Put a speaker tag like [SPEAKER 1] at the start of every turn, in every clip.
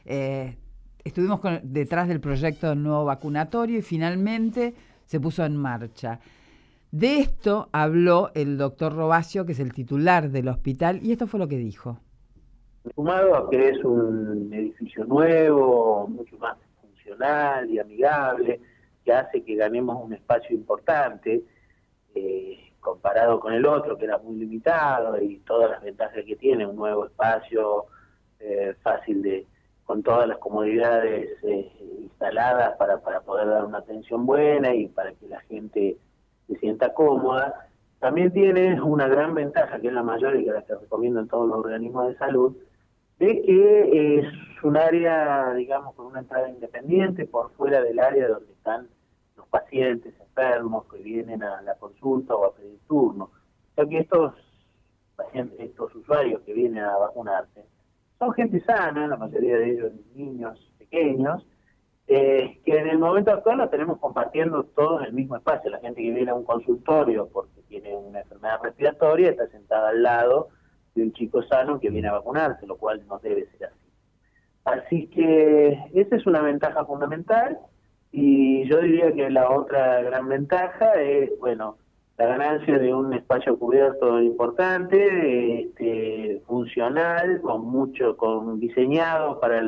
[SPEAKER 1] estuvimos detrás del proyecto del nuevo vacunatorio y finalmente se puso en marcha. De esto habló el doctor Robacio, que es el titular del hospital, y esto fue lo que dijo.
[SPEAKER 2] Sumado a que es un edificio nuevo, mucho más funcional y amigable, que hace que ganemos un espacio importante, comparado con el otro, que era muy limitado, y todas las ventajas que tiene un nuevo espacio, fácil con todas las comodidades instaladas para poder dar una atención buena y para que la gente se sienta cómoda. También tiene una gran ventaja, que es la mayor y que la que recomiendan todos los organismos de salud, de que es un área, digamos, con una entrada independiente por fuera del área donde están los pacientes enfermos que vienen a la consulta o a pedir turno. O sea que estos pacientes, estos usuarios que vienen a vacunarse, son gente sana, la mayoría de ellos niños pequeños, que en el momento actual lo tenemos compartiendo todos el mismo espacio. La gente que viene a un consultorio porque tiene una enfermedad respiratoria está sentada al lado de un chico sano que viene a vacunarse, lo cual no debe ser así. Así que esa es una ventaja fundamental, y yo diría que la otra gran ventaja es, bueno, la ganancia de un espacio cubierto importante, funcional, con diseñado para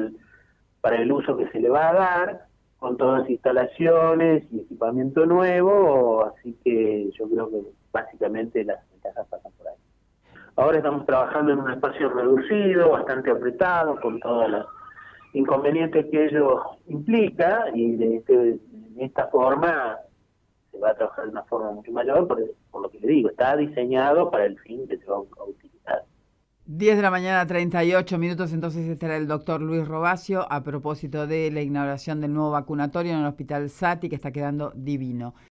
[SPEAKER 2] el uso que se le va a dar, con todas las instalaciones y equipamiento nuevo, así que yo creo que básicamente las ventajas pasan por ahí. Ahora estamos trabajando en un espacio reducido, bastante apretado, con todos los inconvenientes que ello implica, y de esta forma se va a trabajar de una forma mucho mayor, por lo que le digo, está diseñado para el fin que se va a utilizar.
[SPEAKER 1] 10 de la mañana, 38 minutos, entonces estará el doctor Luis Robacio a propósito de la inauguración del nuevo vacunatorio en el Hospital Sati, que está quedando divino.